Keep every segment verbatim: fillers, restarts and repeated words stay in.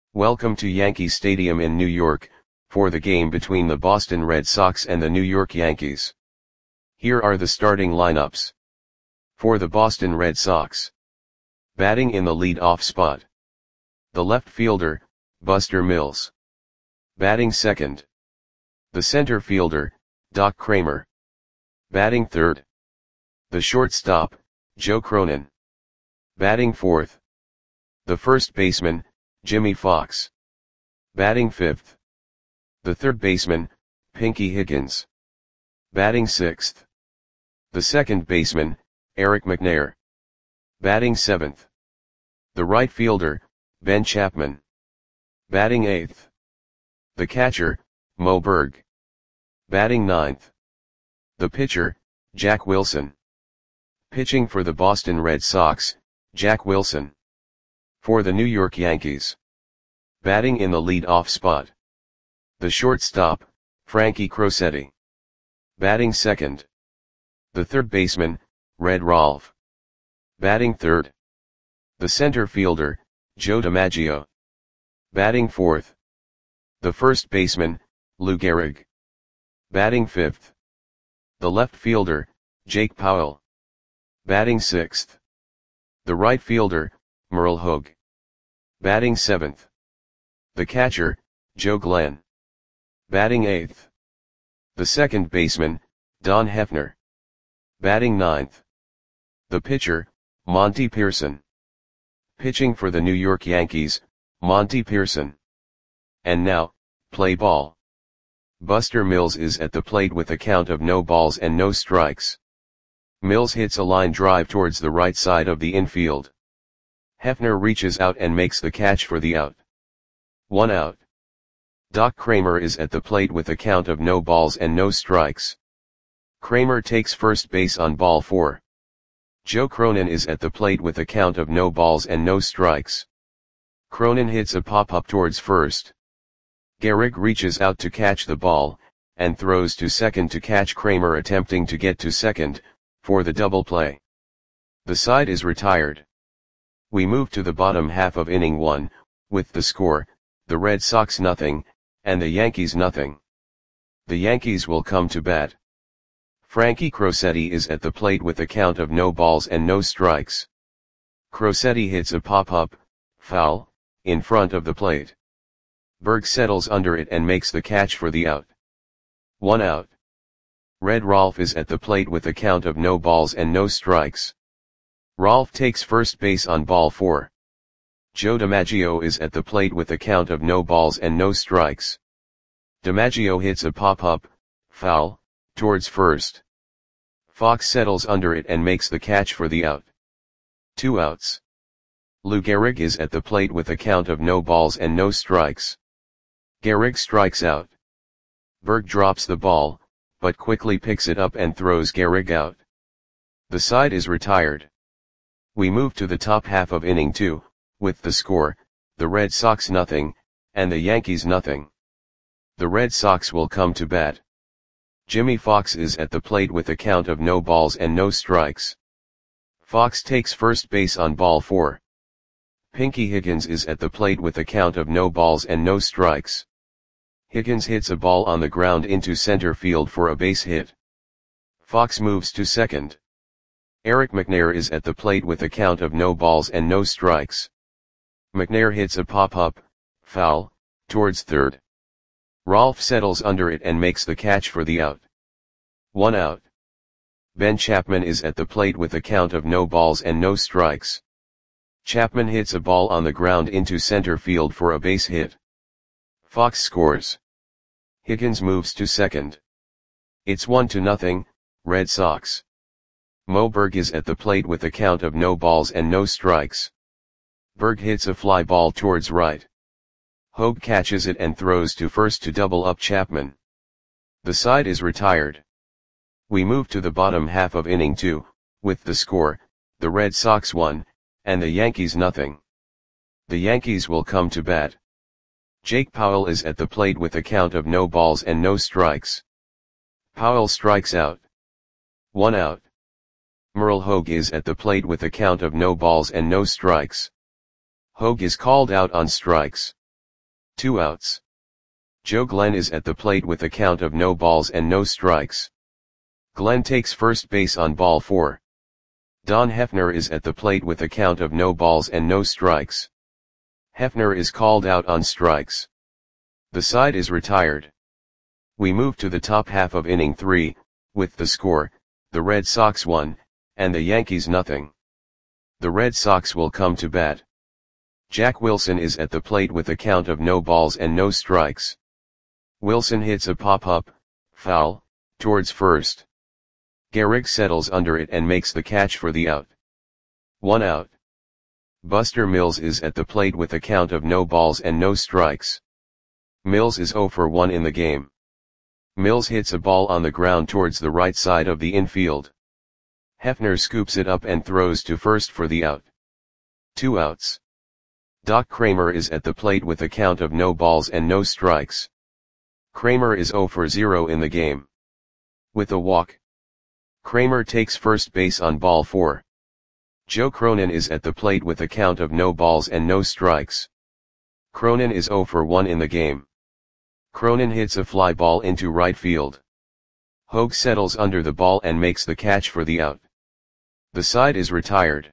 Welcome to Yankee Stadium in New York, for the game between the Boston Red Sox and the New York Yankees. Here are the starting lineups. For the Boston Red Sox. Batting in the lead-off spot. The left fielder, Buster Mills. Batting second. The center fielder, Doc Cramer. Batting third. The shortstop, Joe Cronin. Batting fourth. The first baseman, Jimmie Foxx. Batting fifth. The third baseman, Pinky Higgins. Batting sixth. The second baseman, Eric McNair. Batting seventh. The right fielder, Ben Chapman. Batting eighth. The catcher, Moe Berg. Batting ninth. The pitcher, Jack Wilson. Pitching for the Boston Red Sox, Jack Wilson. For the New York Yankees. Batting in the lead-off spot. The shortstop, Frankie Crosetti. Batting second. The third baseman, Red Rolfe. Batting third. The center fielder, Joe DiMaggio. Batting fourth. The first baseman, Lou Gehrig. Batting fifth. The left fielder, Jake Powell. Batting sixth. The right fielder, Merle Hogue. Batting seventh. The catcher, Joe Glenn. Batting eighth. The second baseman, Don Hefner. Batting ninth. The pitcher, Monty Pearson. Pitching for the New York Yankees, Monty Pearson. And now, play ball. Buster Mills is at the plate with a count of no balls and no strikes. Mills hits a line drive towards the right side of the infield. Hefner reaches out and makes the catch for the out. One out. Doc Cramer is at the plate with a count of no balls and no strikes. Cramer takes first base on ball four. Joe Cronin is at the plate with a count of no balls and no strikes. Cronin hits a pop-up towards first. Gehrig reaches out to catch the ball, and throws to second to catch Cramer attempting to get to second, for the double play. The side is retired. We move to the bottom half of inning one, with the score, the Red Sox nothing, and the Yankees nothing. The Yankees will come to bat. Frankie Crosetti is at the plate with a count of no balls and no strikes. Crosetti hits a pop-up, foul, in front of the plate. Berg settles under it and makes the catch for the out. One out. Red Rolfe is at the plate with a count of no balls and no strikes. Rolfe takes first base on ball four. Joe DiMaggio is at the plate with a count of no balls and no strikes. DiMaggio hits a pop-up, foul, towards first. Fox settles under it and makes the catch for the out. Two outs. Lou Gehrig is at the plate with a count of no balls and no strikes. Gehrig strikes out. Berg drops the ball, but quickly picks it up and throws Gehrig out. The side is retired. We move to the top half of inning two, with the score, the Red Sox nothing, and the Yankees nothing. The Red Sox will come to bat. Jimmie Foxx is at the plate with a count of no balls and no strikes. Foxx takes first base on ball four. Pinky Higgins is at the plate with a count of no balls and no strikes. Higgins hits a ball on the ground into center field for a base hit. Foxx moves to second. Eric McNair is at the plate with a count of no balls and no strikes. McNair hits a pop-up, foul, towards third. Rolfe settles under it and makes the catch for the out. One out. Ben Chapman is at the plate with a count of no balls and no strikes. Chapman hits a ball on the ground into center field for a base hit. Foxx scores. Higgins moves to second. It's one to nothing, Red Sox. Moe Berg is at the plate with a count of no balls and no strikes. Berg hits a fly ball towards right. Hogue catches it and throws to first to double up Chapman. The side is retired. We move to the bottom half of inning two, with the score, the Red Sox one, and the Yankees nothing. The Yankees will come to bat. Jake Powell is at the plate with a count of no balls and no strikes. Powell strikes out. One out. Merle Hogue is at the plate with a count of no balls and no strikes. Hogue is called out on strikes. Two outs. Joe Glenn is at the plate with a count of no balls and no strikes. Glenn takes first base on ball four. Don Hefner is at the plate with a count of no balls and no strikes. Hefner is called out on strikes. The side is retired. We move to the top half of inning three, with the score, the Red Sox one, and the Yankees nothing. The Red Sox will come to bat. Jack Wilson is at the plate with a count of no balls and no strikes. Wilson hits a pop-up, foul, towards first. Gehrig settles under it and makes the catch for the out. One out. Buster Mills is at the plate with a count of no balls and no strikes. Mills is oh for one in the game. Mills hits a ball on the ground towards the right side of the infield. Hefner scoops it up and throws to first for the out. Two outs. Doc Kramer is at the plate with a count of no balls and no strikes. Kramer is oh for zero in the game. With a walk. Kramer takes first base on ball four. Joe Cronin is at the plate with a count of no balls and no strikes. Cronin is oh for one in the game. Cronin hits a fly ball into right field. Hogue settles under the ball and makes the catch for the out. The side is retired.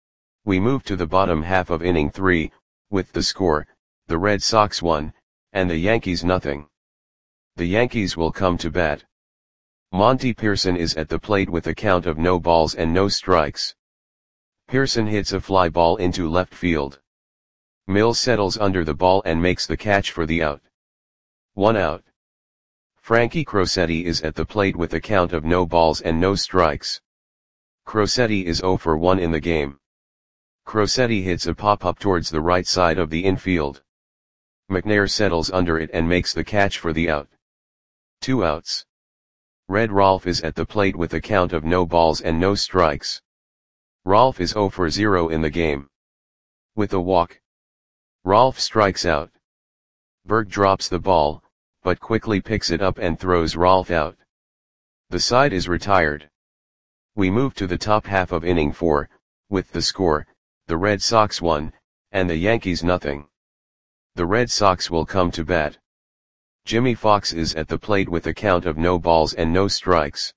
We move to the bottom half of inning three, with the score, the Red Sox one, and the Yankees nothing. The Yankees will come to bat. Monty Pearson is at the plate with a count of no balls and no strikes. Pearson hits a fly ball into left field. Mills settles under the ball and makes the catch for the out. One out. Frankie Crosetti is at the plate with a count of no balls and no strikes. Crosetti is oh for one in the game. Crosetti hits a pop-up towards the right side of the infield. McNair settles under it and makes the catch for the out. Two outs. Red Rolfe is at the plate with a count of no balls and no strikes. Rolfe is oh for zero in the game. With a walk. Rolfe strikes out. Berg drops the ball, but quickly picks it up and throws Rolfe out. The side is retired. We move to the top half of inning four, with the score, the Red Sox one, and the Yankees nothing. The Red Sox will come to bat. Jimmy Fox is at the plate with a count of no balls and no strikes.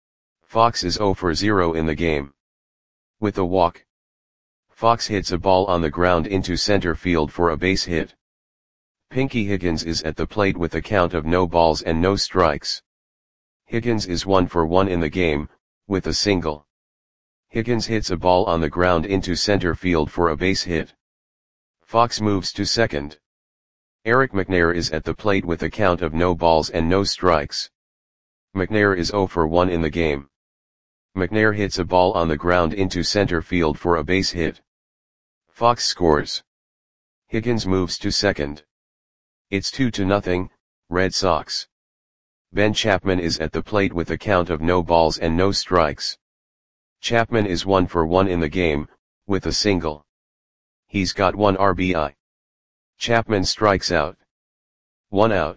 Fox is oh for zero in the game. With a walk. Fox hits a ball on the ground into center field for a base hit. Pinky Higgins is at the plate with a count of no balls and no strikes. Higgins is one for one in the game, with a single. Higgins hits a ball on the ground into center field for a base hit. Fox moves to second. Eric McNair is at the plate with a count of no balls and no strikes. McNair is oh for one in the game. McNair hits a ball on the ground into center field for a base hit. Fox scores. Higgins moves to second. It's two to nothing, Red Sox. Ben Chapman is at the plate with a count of no balls and no strikes. Chapman is one for one in the game, with a single. He's got one R B I. Chapman strikes out. One out.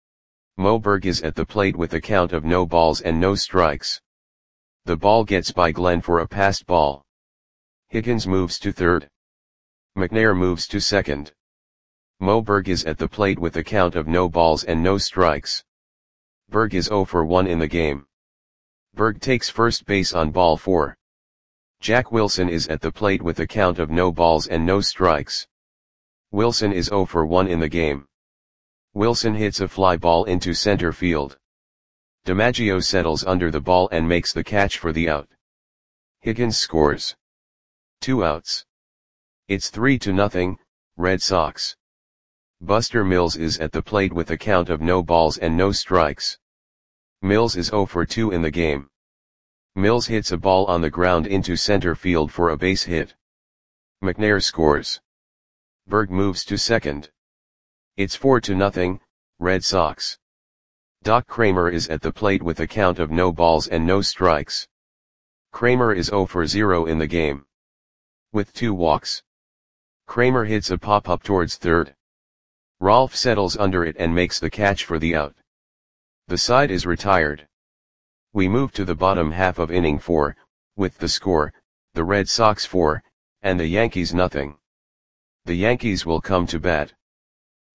Moberg is at the plate with a count of no balls and no strikes. The ball gets by Glenn for a passed ball. Higgins moves to third. McNair moves to second. Moberg is at the plate with a count of no balls and no strikes. Berg is oh for one in the game. Berg takes first base on ball four. Jack Wilson is at the plate with a count of no balls and no strikes. Wilson is oh for one in the game. Wilson hits a fly ball into center field. DiMaggio settles under the ball and makes the catch for the out. Higgins scores. Two outs. It's three to nothing, Red Sox. Buster Mills is at the plate with a count of no balls and no strikes. Mills is oh for two in the game. Mills hits a ball on the ground into center field for a base hit. McNair scores. Berg moves to second. It's four to nothing, Red Sox. Doc Kramer is at the plate with a count of no balls and no strikes. Kramer is oh for zero in the game. With two walks. Kramer hits a pop-up towards third. Rolfe settles under it and makes the catch for the out. The side is retired. We move to the bottom half of inning four, with the score, the Red Sox four, and the Yankees nothing. The Yankees will come to bat.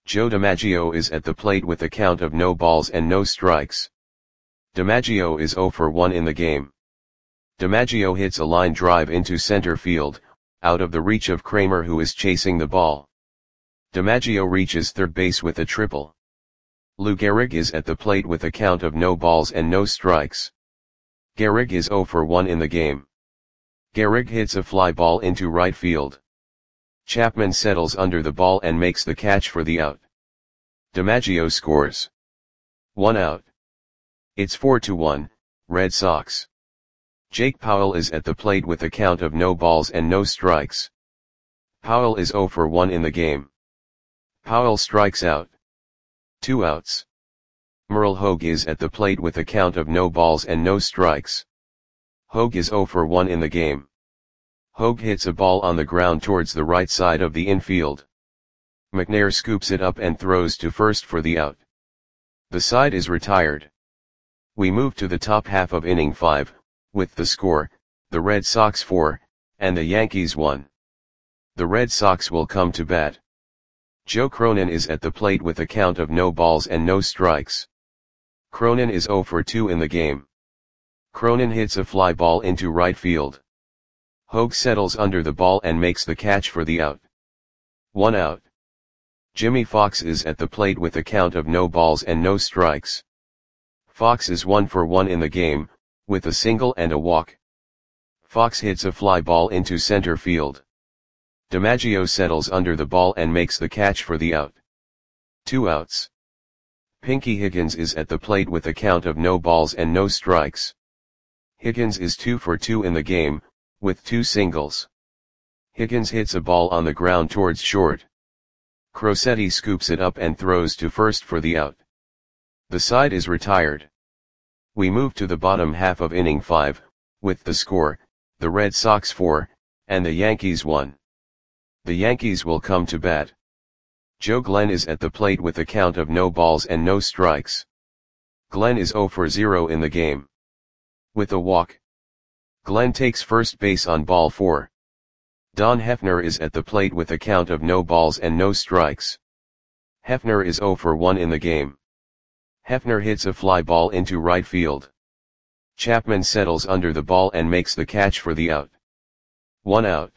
Joe DiMaggio is at the plate with a count of no balls and no strikes. DiMaggio is zero for one in the game. DiMaggio hits a line drive into center field, out of the reach of Kramer, who is chasing the ball. DiMaggio reaches third base with a triple. Lou Gehrig is at the plate with a count of no balls and no strikes. Gehrig is zero for one in the game. Gehrig hits a fly ball into right field. Chapman settles under the ball and makes the catch for the out. DiMaggio scores. One out. It's four to one, Red Sox. Jake Powell is at the plate with a count of no balls and no strikes. Powell is zero for one in the game. Powell strikes out. Two outs. Merle Hogue is at the plate with a count of no balls and no strikes. Hogue is zero for one in the game. Hogue hits a ball on the ground towards the right side of the infield. McNair scoops it up and throws to first for the out. The side is retired. We move to the top half of inning five, with the score, the Red Sox four, and the Yankees one. The Red Sox will come to bat. Joe Cronin is at the plate with a count of no balls and no strikes. Cronin is zero for two in the game. Cronin hits a fly ball into right field. Hogue settles under the ball and makes the catch for the out. One out. Jimmy Fox is at the plate with a count of no balls and no strikes. Fox is one for one in the game, with a single and a walk. Fox hits a fly ball into center field. DiMaggio settles under the ball and makes the catch for the out. Two outs. Pinky Higgins is at the plate with a count of no balls and no strikes. Higgins is two for two in the game, with two singles. Higgins hits a ball on the ground towards short. Crosetti scoops it up and throws to first for the out. The side is retired. We move to the bottom half of inning five, with the score, the Red Sox four, and the Yankees one. The Yankees will come to bat. Joe Glenn is at the plate with a count of no balls and no strikes. Glenn is zero for zero in the game. With a walk. Glenn takes first base on ball four. Don Hefner is at the plate with a count of no balls and no strikes. Hefner is zero for one in the game. Hefner hits a fly ball into right field. Chapman settles under the ball and makes the catch for the out. One out.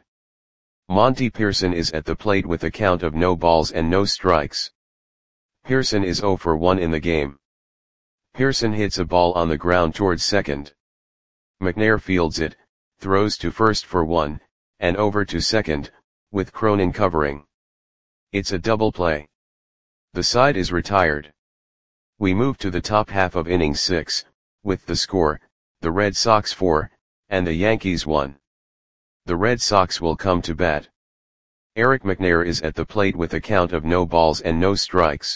Monty Pearson is at the plate with a count of no balls and no strikes. Pearson is zero for one in the game. Pearson hits a ball on the ground towards second. McNair fields it, throws to first for one, and over to second, with Cronin covering. It's a double play. The side is retired. We move to the top half of inning six, with the score, the Red Sox four, and the Yankees one. The Red Sox will come to bat. Eric McNair is at the plate with a count of no balls and no strikes.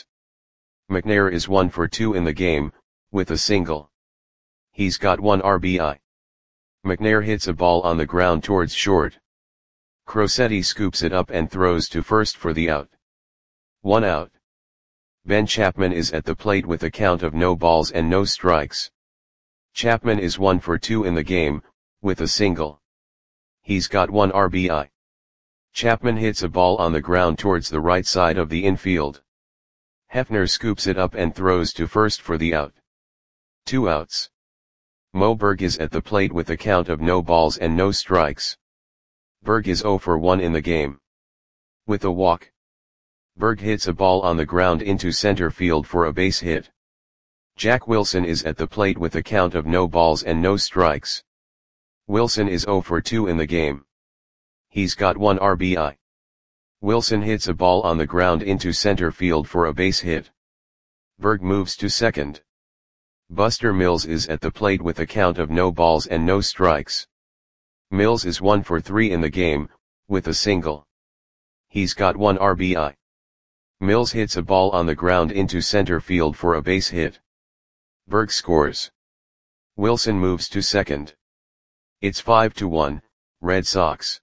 McNair is one for two in the game, with a single. He's got one R B I. McNair hits a ball on the ground towards short. Crosetti scoops it up and throws to first for the out. One out. Ben Chapman is at the plate with a count of no balls and no strikes. Chapman is one for two in the game, with a single. He's got one R B I. Chapman hits a ball on the ground towards the right side of the infield. Hefner scoops it up and throws to first for the out. Two outs. Mo Berg is at the plate with a count of no balls and no strikes. Berg is zero for one in the game. With a walk. Berg hits a ball on the ground into center field for a base hit. Jack Wilson is at the plate with a count of no balls and no strikes. Wilson is zero for two in the game. He's got one R B I. Wilson hits a ball on the ground into center field for a base hit. Berg moves to second. Buster Mills is at the plate with a count of no balls and no strikes. Mills is one for three in the game, with a single. He's got one R B I. Mills hits a ball on the ground into center field for a base hit. Berg scores. Wilson moves to second. It's five to one, Red Sox.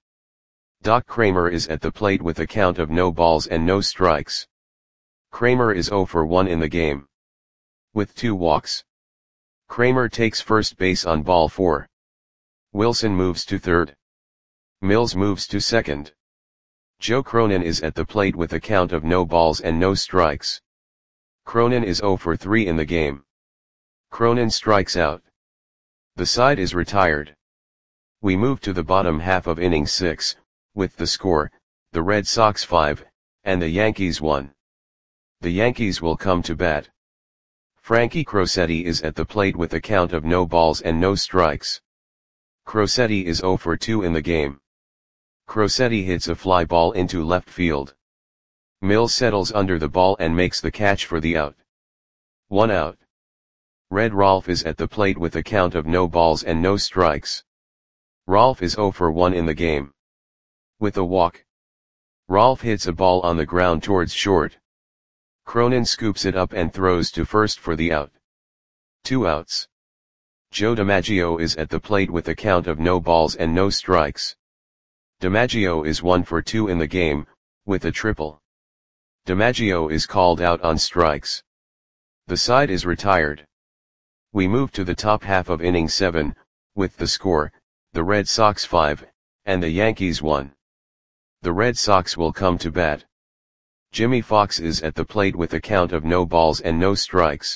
Doc Kramer is at the plate with a count of no balls and no strikes. Kramer is zero for one in the game. With two walks. Kramer takes first base on ball four. Wilson moves to third. Mills moves to second. Joe Cronin is at the plate with a count of no balls and no strikes. Cronin is zero for three in the game. Cronin strikes out. The side is retired. We move to the bottom half of inning six, with the score, the Red Sox five, and the Yankees one. The Yankees will come to bat. Frankie Crosetti is at the plate with a count of no balls and no strikes. Crosetti is zero for two in the game. Crosetti hits a fly ball into left field. Mills settles under the ball and makes the catch for the out. One out. Red Rolf is at the plate with a count of no balls and no strikes. Rolf is zero for one in the game. With a walk. Rolf hits a ball on the ground towards short. Cronin scoops it up and throws to first for the out. Two outs. Joe DiMaggio is at the plate with a count of no balls and no strikes. DiMaggio is one for two in the game, with a triple. DiMaggio is called out on strikes. The side is retired. We move to the top half of inning seven, with the score, the Red Sox five, and the Yankees one. The Red Sox will come to bat. Jimmy Fox is at the plate with a count of no balls and no strikes.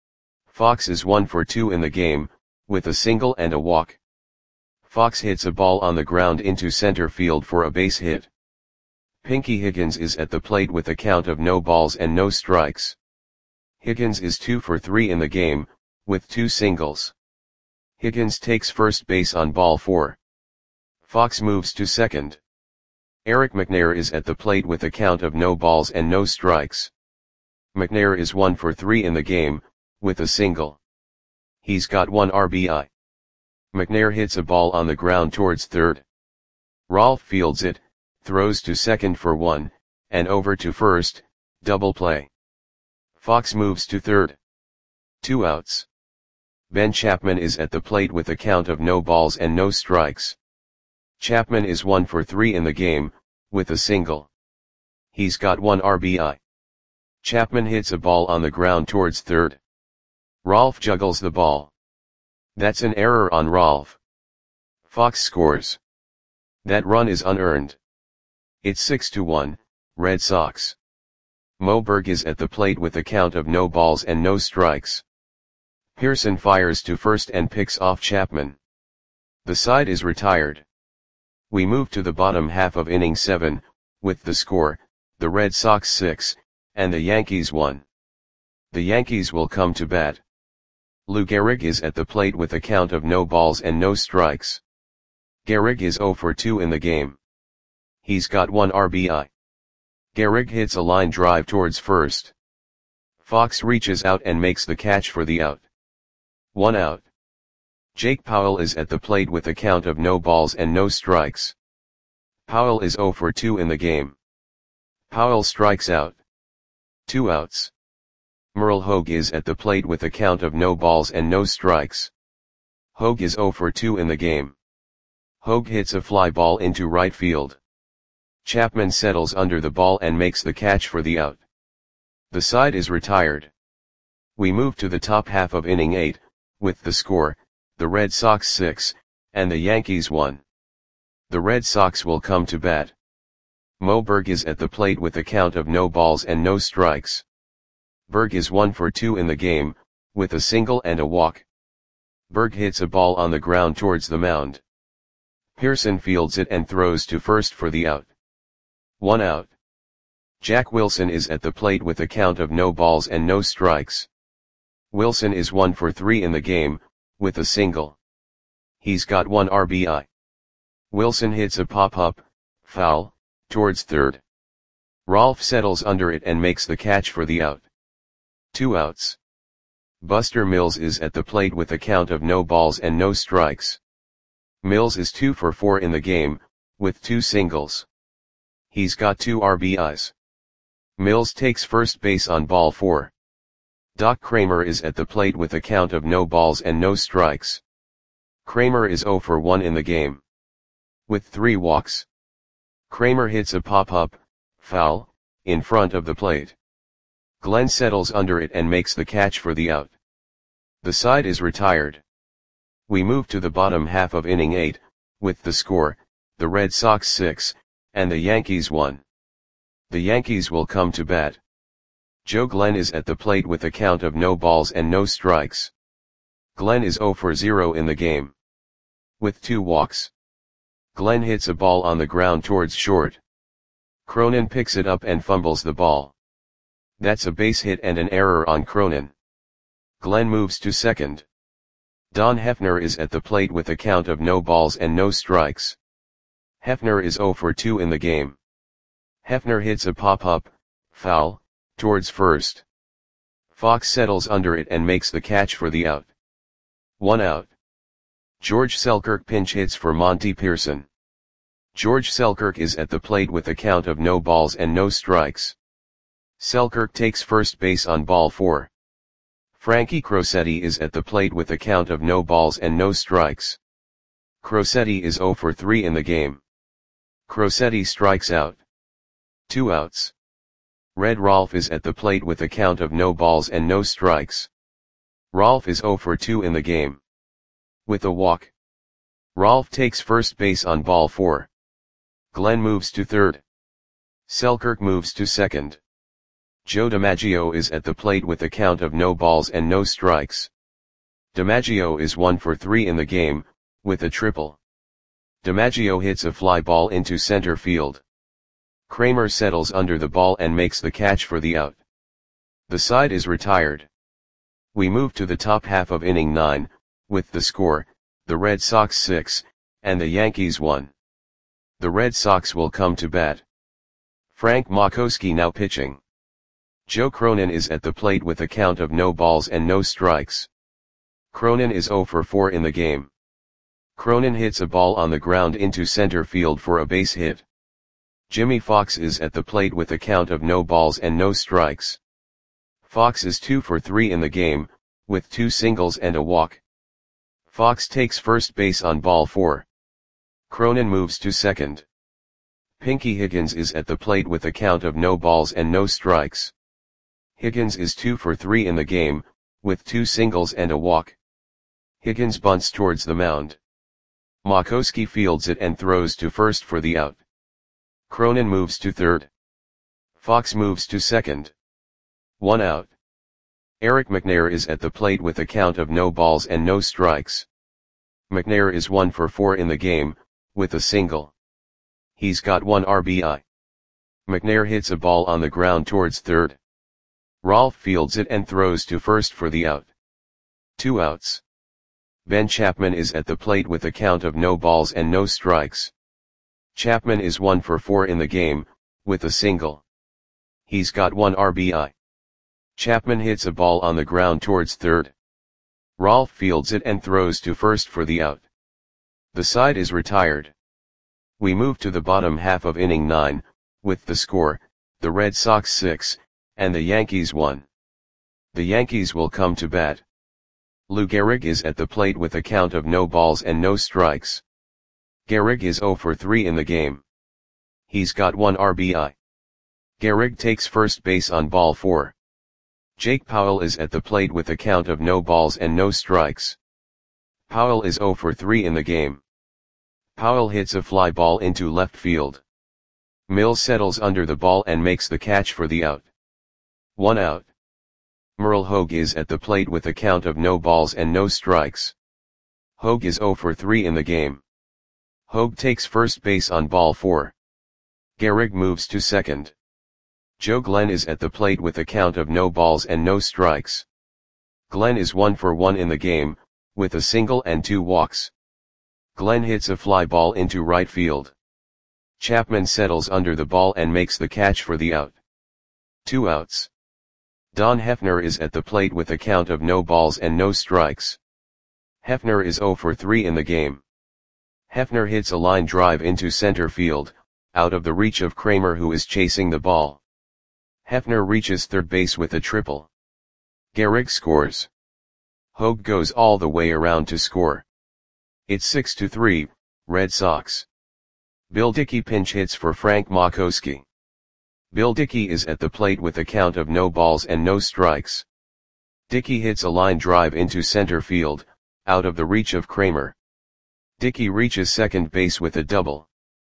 Fox is one for two in the game, with a single and a walk. Fox hits a ball on the ground into center field for a base hit. Pinky Higgins is at the plate with a count of no balls and no strikes. Higgins is two for three in the game, with two singles. Higgins takes first base on ball four. Fox moves to second. Eric McNair is at the plate with a count of no balls and no strikes. McNair is one for three in the game, with a single. He's got one R B I. McNair hits a ball on the ground towards third. Rolf fields it, throws to second for one, and over to first, double play. Fox moves to third. Two outs. Ben Chapman is at the plate with a count of no balls and no strikes. Chapman is one for three in the game, with a single. He's got one R B I. Chapman hits a ball on the ground towards third. Rolf juggles the ball. That's an error on Rolf. Fox scores. That run is unearned. It's six to one, Red Sox. Moberg is at the plate with a count of no balls and no strikes. Pearson fires to first and picks off Chapman. The side is retired. We move to the bottom half of inning seven, with the score, the Red Sox six, and the Yankees one. The Yankees will come to bat. Lou Gehrig is at the plate with a count of no balls and no strikes. Gehrig is zero for two in the game. He's got one R B I. Gehrig hits a line drive towards first. Fox reaches out and makes the catch for the out. One out. Jake Powell is at the plate with a count of no balls and no strikes. Powell is zero for two in the game. Powell strikes out. Two outs. Merle Hogue is at the plate with a count of no balls and no strikes. Hogue is zero for two in the game. Hogue hits a fly ball into right field. Chapman settles under the ball and makes the catch for the out. The side is retired. We move to the top half of inning eight, with the score, the Red Sox six, and the Yankees one. The Red Sox will come to bat. Moberg is at the plate with a count of no balls and no strikes. Berg is one for two in the game, with a single and a walk. Berg hits a ball on the ground towards the mound. Pearson fields it and throws to first for the out. One out. Jack Wilson is at the plate with a count of no balls and no strikes. Wilson is one for three in the game, with a single. He's got one R B I. Wilson hits a pop-up, foul, towards third. Rolf settles under it and makes the catch for the out. Two outs. Buster Mills is at the plate with a count of no balls and no strikes. Mills is two for four in the game, with two singles. He's got two R B Is. Mills takes first base on ball four. Doc Kramer is at the plate with a count of no balls and no strikes. Kramer is zero for one in the game. With three walks. Kramer hits a pop-up, foul, in front of the plate. Glenn settles under it and makes the catch for the out. The side is retired. We move to the bottom half of inning eight, with the score, the Red Sox six, and the Yankees won. The Yankees will come to bat. Joe Glenn is at the plate with a count of no balls and no strikes. Glenn is zero for zero in the game. With two walks. Glenn hits a ball on the ground towards short. Cronin picks it up and fumbles the ball. That's a base hit and an error on Cronin. Glenn moves to second. Don Hefner is at the plate with a count of no balls and no strikes. Hefner is zero for two in the game. Hefner hits a pop-up, foul, towards first. Fox settles under it and makes the catch for the out. One out. George Selkirk pinch hits for Monty Pearson. George Selkirk is at the plate with a count of no balls and no strikes. Selkirk takes first base on ball four. Frankie Crosetti is at the plate with a count of no balls and no strikes. Crosetti is zero for three in the game. Crosetti strikes out. Two outs. Red Rolfe is at the plate with a count of no balls and no strikes. Rolfe is zero for two in the game. With a walk. Rolfe takes first base on ball four. Glenn moves to third. Selkirk moves to second. Joe DiMaggio is at the plate with a count of no balls and no strikes. DiMaggio is one for three in the game, with a triple. DiMaggio hits a fly ball into center field. Kramer settles under the ball and makes the catch for the out. The side is retired. We move to the top half of inning nine, with the score, the Red Sox six, and the Yankees one. The Red Sox will come to bat. Frank Makoski now pitching. Joe Cronin is at the plate with a count of no balls and no strikes. Cronin is zero for four in the game. Cronin hits a ball on the ground into center field for a base hit. Jimmy Fox is at the plate with a count of no balls and no strikes. Fox is two for three in the game, with two singles and a walk. Fox takes first base on ball four. Cronin moves to second. Pinky Higgins is at the plate with a count of no balls and no strikes. Higgins is two for three in the game, with two singles and a walk. Higgins bunts towards the mound. Makoski fields it and throws to first for the out. Cronin moves to third. Fox moves to second. One out. Eric McNair is at the plate with a count of no balls and no strikes. McNair is one for four in the game, with a single. He's got one R B I. McNair hits a ball on the ground towards third. Rolfe fields it and throws to first for the out. Two outs. Ben Chapman is at the plate with a count of no balls and no strikes. Chapman is one for four in the game, with a single. He's got one R B I. Chapman hits a ball on the ground towards third. Rolfe fields it and throws to first for the out. The side is retired. We move to the bottom half of inning nine, with the score, the Red Sox six, and the Yankees one. The Yankees will come to bat. Lou Gehrig is at the plate with a count of no balls and no strikes. Gehrig is zero for three in the game. He's got one R B I. Gehrig takes first base on ball four. Jake Powell is at the plate with a count of no balls and no strikes. Powell is zero for three in the game. Powell hits a fly ball into left field. Mills settles under the ball and makes the catch for the out. One out. Merle Hogue is at the plate with a count of no balls and no strikes. Hogue is zero for three in the game. Hogue takes first base on ball four. Gehrig moves to second. Joe Glenn is at the plate with a count of no balls and no strikes. Glenn is one for one in the game, with a single and two walks. Glenn hits a fly ball into right field. Chapman settles under the ball and makes the catch for the out. Two outs. Don Hefner is at the plate with a count of no balls and no strikes. Hefner is zero for three in the game. Hefner hits a line drive into center field, out of the reach of Kramer, who is chasing the ball. Hefner reaches third base with a triple. Gehrig scores. Hogue goes all the way around to score. It's six to three, Red Sox. Bill Dickey pinch hits for Frank Makoski. Bill Dickey is at the plate with a count of no balls and no strikes. Dickey hits a line drive into center field, out of the reach of Kramer. Dickey reaches second base with a double.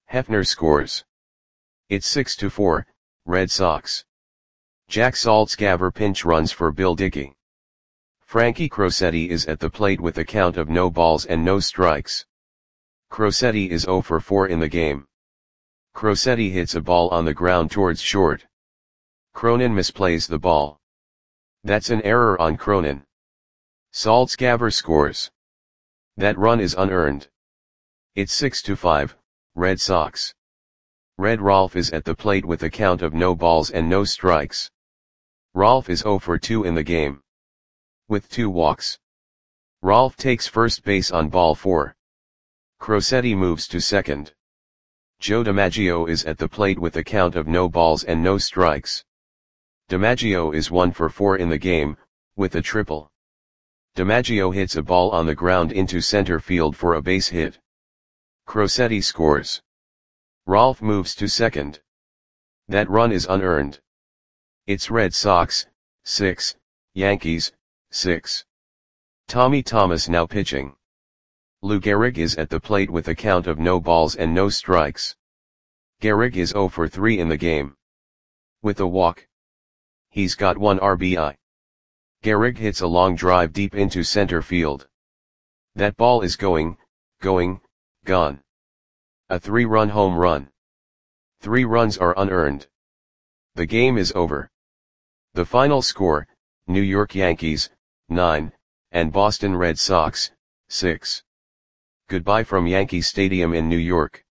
Hefner scores. It's six to four, Red Sox. Jack Saltzgaber pinch runs for Bill Dickey. Frankie Crosetti is at the plate with a count of no balls and no strikes. Crosetti is zero for four in the game. Crosetti hits a ball on the ground towards short. Cronin misplays the ball. That's an error on Cronin. Saltzgaber scores. That run is unearned. It's six to five, Red Sox. Red Rolf is at the plate with a count of no balls and no strikes. Rolf is zero for two in the game. With two walks. Rolf takes first base on ball four. Crosetti moves to second. Joe DiMaggio is at the plate with a count of no balls and no strikes. DiMaggio is one for four in the game, with a triple. DiMaggio hits a ball on the ground into center field for a base hit. Crosetti scores. Rolf moves to second. That run is unearned. It's Red Sox, six, Yankees, six. Tommy Thomas now pitching. Lou Gehrig is at the plate with a count of no balls and no strikes. Gehrig is zero for three in the game. With a walk. He's got one R B I. Gehrig hits a long drive deep into center field. That ball is going, going, gone. A three-run home run. Three runs are unearned. The game is over. The final score, New York Yankees, nine, and Boston Red Sox, six. Goodbye from Yankee Stadium in New York.